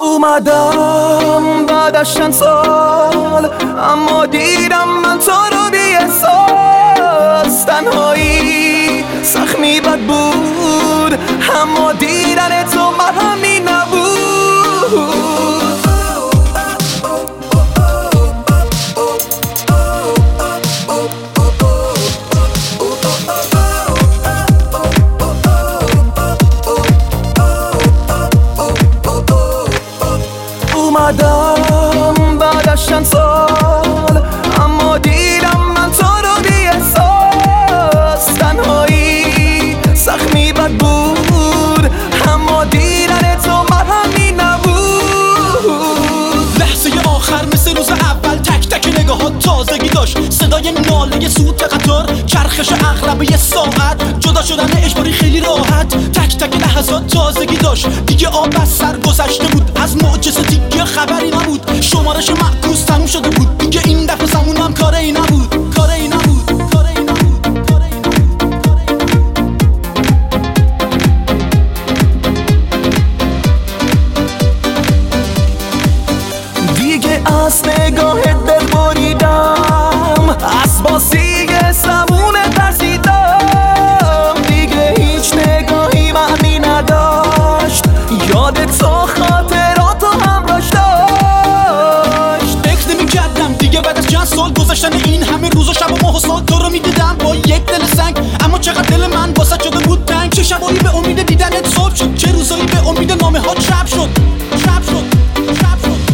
اومدم بعد از چند سال، اما دیدم من تو رو بی احساس. تنهایی سخمی بد بود، اما دیدن تو مرهمی نبود. اومدم بعد از چند سال، اما دیدم من تو رو بی احساس. تنهایی سخمی بد بود، اما دیدن تو مرهمی نبود. لحظه آخر مثل روز اول، تک تک نگاهات تازگی داشت. صدای ناله سوت قطار، چرخش عقرب یه ساعت. جدا شدن اجباری خیلی راحت، تک تک لحظات تازگی داشت. دیگه آب از سر گذشته بود، از معجزه دیگه خبری نبود. شمارش معکوس تموم شده بود، دیگه این دفعه زمونم کاری نبود، کاری نبود، کاری نبود، کاری نبود. دیگه از نگاه دل بریدم، از باسی سمونه ترسیدم. دیگه هیچ نگاهی معنی نداشت، یاد تو خاطراتو همراش داشت. فکر نمی‌کردم دیگه بعد از چند سال گذشتن این همه روز و شب و ماه و سال تو رو می‌دیدم با یک دل سنگ. اما چقدر دل من واسه شده بود تنگ. چه شبایی به امید دیدنت صبح شد، چه روزایی به امید نامه ها شب شد، شب شد، شب شد.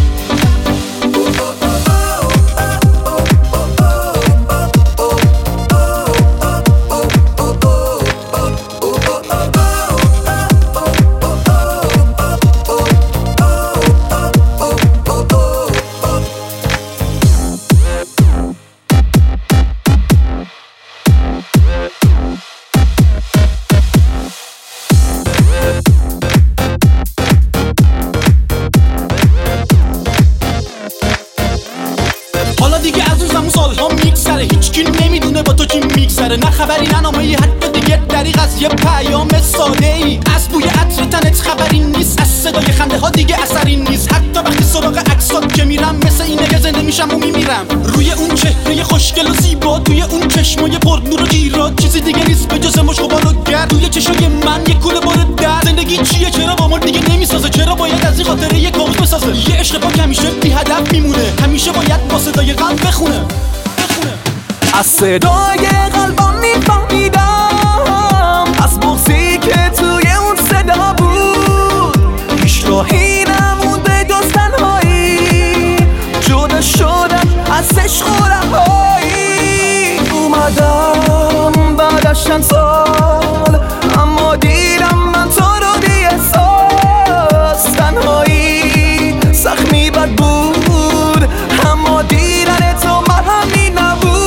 حالا دیگه از اون زمان سالها میگذره، هیچکی نمیدونه با تو چی میگذره. نه خبری نه نامه‌ای، حتی دیگه دریغ از یه پیام ساده‌ای. از بوی عطر تنت خبری نیست، از صدای خنده ها دیگه اثری نیست. حتی وقتی سراغ عکسات که میرم، مثل اینه که زنده میشم و میمیرم. روی اون چهره خوشگل و زیبا، توی اون چشمای پر نور و گیرا، چیزی دیگه نیست به جز مشق و بال و گرد. توی چشای من یه کوله بار درد. زندگی چیه؟ چرا با ما دیگه نمیسازه؟ چرا باید از این خاطره یه کابوس بسازه؟ یه عشق پاک همیشه بی هدف میمونه، همیشه باید با صدای قلب بخونه. از صدای قلبم میفهمیدم، از بغضی که توی اون صدا بود. هیچ راهی نمونده جز تنهایی، جدا شدن از عشق و رهایی. اومدم بعد از چند سال، اما دیدم من تو رو بی احساس. تنهایی سخمی بد بود، اما دیدن تو مرهمی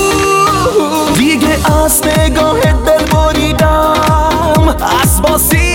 نبود. دیگه از نگاه دل بریدم، از باسی